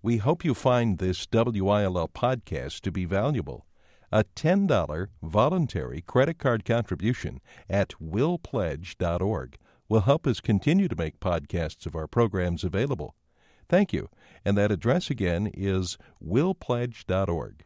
We hope you find this WILL podcast to be valuable. A $10 voluntary credit card contribution at willpledge.org will help us continue to make podcasts of our programs available. Thank you. And that address again is willpledge.org.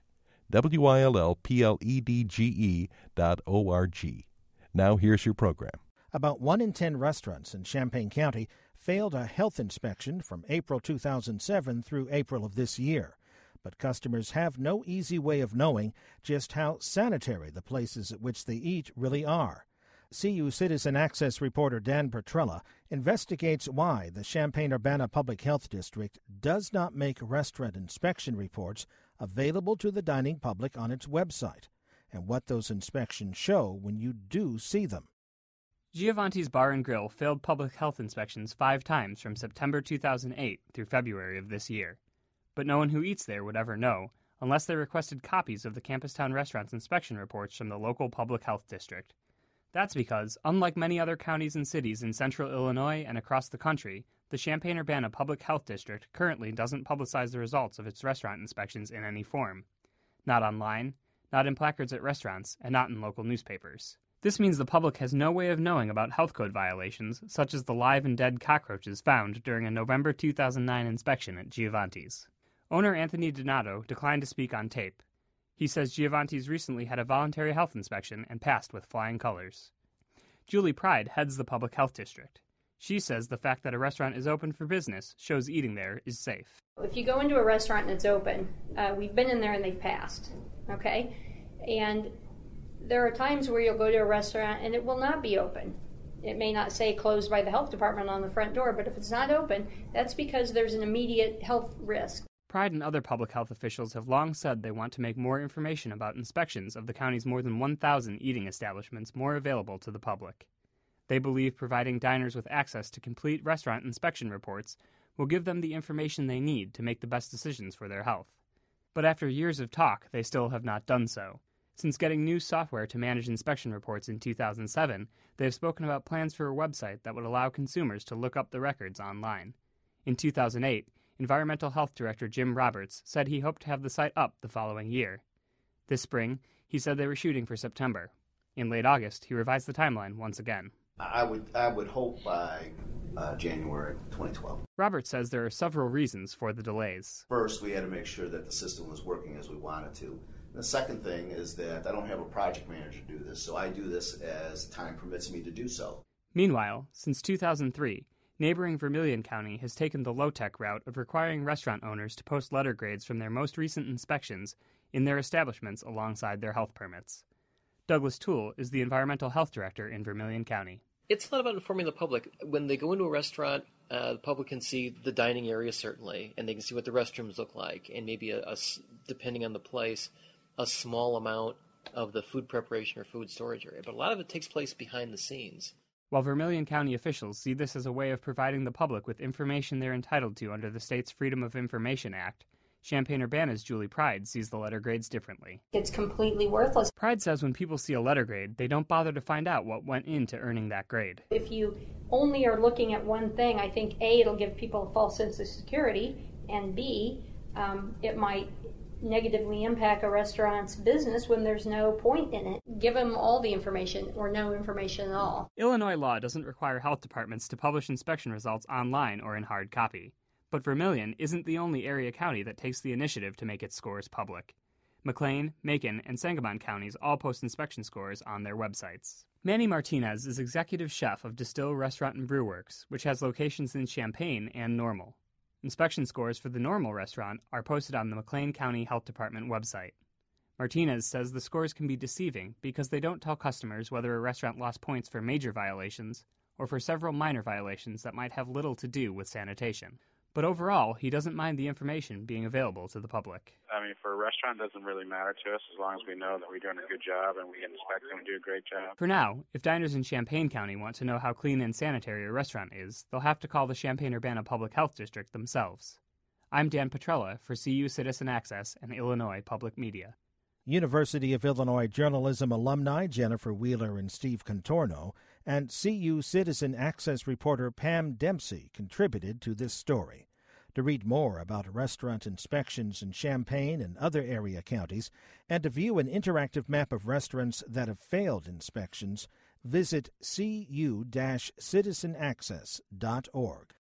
WILLPLEDGE.org. Now here's your program. About 1 in 10 restaurants in Champaign County failed a health inspection from April 2007 through April of this year. But customers have no easy way of knowing just how sanitary the places at which they eat really are. CU Citizen Access reporter Dan Petrella investigates why the Champaign-Urbana Public Health District does not make restaurant inspection reports available to the dining public on its website, and what those inspections show when you do see them. Giovanti's Bar and Grill failed public health inspections 5 times from September 2008 through February of this year. But no one who eats there would ever know, unless they requested copies of the Campustown Restaurant's inspection reports from the local public health district. That's because, unlike many other counties and cities in central Illinois and across the country, the Champaign-Urbana Public Health District currently doesn't publicize the results of its restaurant inspections in any form. Not online, not in placards at restaurants, and not in local newspapers. This means the public has no way of knowing about health code violations, such as the live and dead cockroaches found during a November 2009 inspection at Giovanti's. Owner Anthony Donato declined to speak on tape. He says Giovanti's recently had a voluntary health inspection and passed with flying colors. Julie Pride heads the Public Health District. She says the fact that a restaurant is open for business shows eating there is safe. If you go into a restaurant and it's open, we've been in there and they've passed, okay? And there are times where you'll go to a restaurant and it will not be open. It may not say closed by the health department on the front door, but if it's not open, that's because there's an immediate health risk. Pride and other public health officials have long said they want to make more information about inspections of the county's more than 1,000 eating establishments more available to the public. They believe providing diners with access to complete restaurant inspection reports will give them the information they need to make the best decisions for their health. But after years of talk, they still have not done so. Since getting new software to manage inspection reports in 2007, they have spoken about plans for a website that would allow consumers to look up the records online. In 2008, Environmental Health Director Jim Roberts said he hoped to have the site up the following year. This spring, he said they were shooting for September. In late August, he revised the timeline once again. I would hope by January 2012. Roberts says there are several reasons for the delays. First, we had to make sure that the system was working as we wanted to. The second thing is that I don't have a project manager do this, so I do this as time permits me to do so. Meanwhile, since 2003, neighboring Vermilion County has taken the low-tech route of requiring restaurant owners to post letter grades from their most recent inspections in their establishments alongside their health permits. Douglas Toole is the Environmental Health Director in Vermilion County. It's a lot about informing the public. When they go into a restaurant, the public can see the dining area, certainly, and they can see what the restrooms look like, and maybe, depending on the place, a small amount of the food preparation or food storage area. But a lot of it takes place behind the scenes. While Vermilion County officials see this as a way of providing the public with information they're entitled to under the state's Freedom of Information Act, Champaign-Urbana's Julie Pride sees the letter grades differently. It's completely worthless. Pride says when people see a letter grade, they don't bother to find out what went into earning that grade. If you only are looking at one thing, I think A, it'll give people a false sense of security, and B, it might negatively impact a restaurant's business when there's no point in it. Give them all the information or no information at all. Illinois law doesn't require health departments to publish inspection results online or in hard copy. But Vermilion isn't the only area county that takes the initiative to make its scores public. McLean, Macon, and Sangamon counties all post inspection scores on their websites. Manny Martinez is executive chef of Distill Restaurant and Brew Works, which has locations in Champaign and Normal. Inspection scores for the Normal restaurant are posted on the McLean County Health Department website. Martinez says the scores can be deceiving because they don't tell customers whether a restaurant lost points for major violations or for several minor violations that might have little to do with sanitation. But overall, he doesn't mind the information being available to the public. I mean, for a restaurant, it doesn't really matter to us as long as we know that we're doing a good job and we inspect them and do a great job. For now, if diners in Champaign County want to know how clean and sanitary a restaurant is, they'll have to call the Champaign-Urbana Public Health District themselves. I'm Dan Petrella for CU Citizen Access and Illinois Public Media. University of Illinois journalism alumni Jennifer Wheeler and Steve Contorno and CU Citizen Access reporter Pam Dempsey contributed to this story. To read more about restaurant inspections in Champaign and other area counties, and to view an interactive map of restaurants that have failed inspections, visit cu-citizenaccess.org.